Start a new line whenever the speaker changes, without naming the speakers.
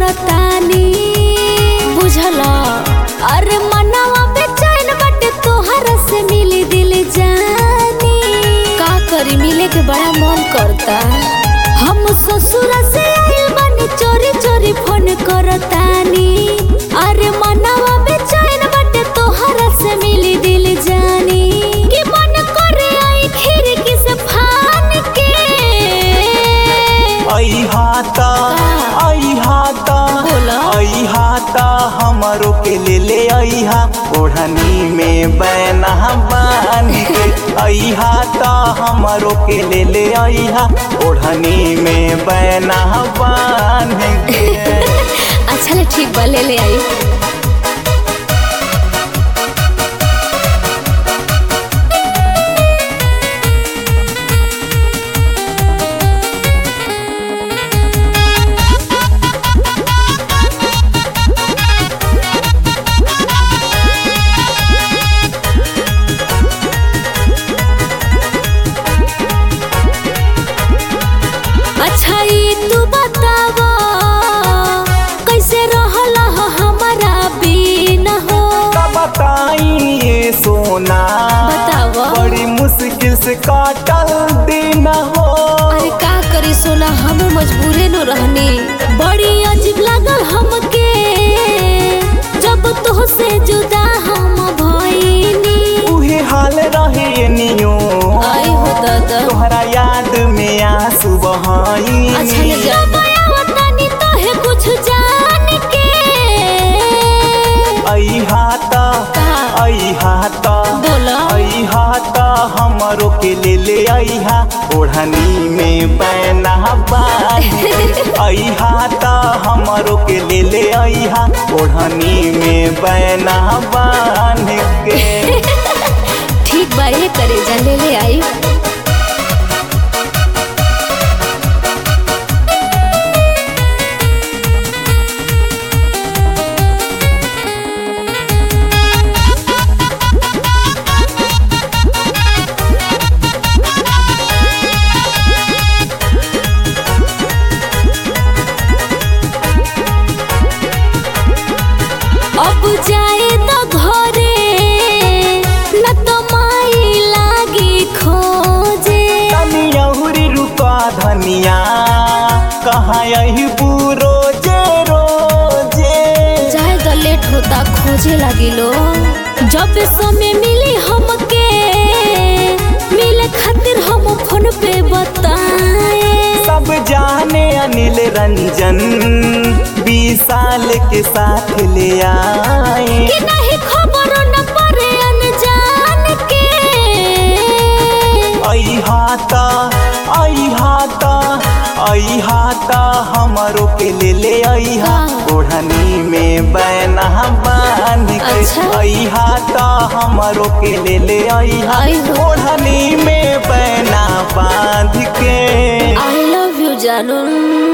करतानी बुझला। अरे मनवा बेचैन बाटे तोहरा से मिली दिल जानी। का करी मिले के बड़ा मन करता। हम ससुर से आइल बानी चोरी चोरी फोन करतानी। अरे मनवा बेचैन बाटे तोहरा से मिली दिल जानी। कि मन करे आई खिड़की से फान के।
आई हाथा हमरो के ले आई हा ओढ़नी में बैना बान के। आई हाथा हमरो के ले आई हा ओढ़नी में बैना बान के।
अच्छा ठीक बा ले आई। अच्छा तू बतावा कैसे रहला हमारा बिना हो।
बताई ये सोना
बतावा
बड़ी मुश्किल से काटल दिन हो।
अरे का करी सोना हम मजबूरे न रहनी। बड़ी अजीब लागल हमके जब तुहसे जुदा हम भइनी।
उहे हाल रहे नियो
आई हो दादा
तोहरा याद में आंसू बहाई।
अच्छा जब बतानी तो है कुछ जान के।
आई हाथा
बोला
आई हाथा हमरो के ले आई हा ओढ़नी में बैना बान। आई हाथा हमरो के ले आई हा ओढ़नी में बैना बान के।
ठीक बा ये करे जा ले आई। अब जाए तो घरे न तो माई लागी खोजे।
तनियहुरी रुका धनिया कहाँ यही रोजे रोजे।
चाहे तो लेट होता खोजे लगी लो। जब समय मिली हमके मिले खातिर हम फोन पे बताए।
सब जाने अनिल रंजन 20 साल के साथ ले आए।
कि नहीं खबर न पड़े अनजान के।
आई हाथा हमरो के ले आई हा ओढ़नी में बैना बान के।
अच्छा।
आई हाथा हमरो के ले आई हा
आई हो।
ओढ़नी में बैना बांध के।
आई लव यू जानू।